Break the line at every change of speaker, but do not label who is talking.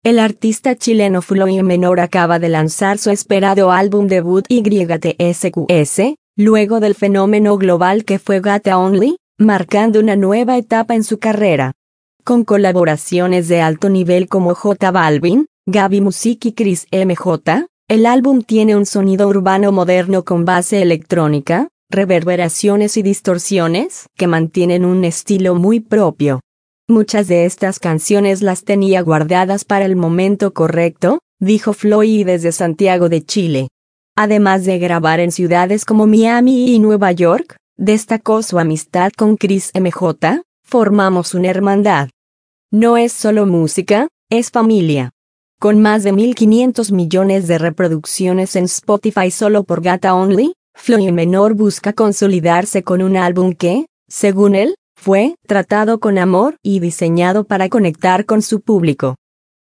El artista chileno Floyd Menor acaba de lanzar su esperado álbum debut YTSQS, luego del fenómeno global que fue Gata Only, marcando una nueva etapa en su carrera. Con colaboraciones de alto nivel como J Balvin, Gaby Music y Chris MJ, el álbum tiene un sonido urbano moderno con base electrónica, reverberaciones y distorsiones que mantienen un estilo muy propio. Muchas de estas canciones las tenía guardadas para el momento correcto, dijo Floyd desde Santiago de Chile. Además de grabar en ciudades como Miami y Nueva York, destacó su amistad con Chris MJ, formamos una hermandad. No es solo música, es familia. Con más de 1.500 millones de reproducciones en Spotify solo por Gata Only, Floyd Menor busca consolidarse con un álbum que, según él, fue tratado con amor y diseñado para conectar con su público.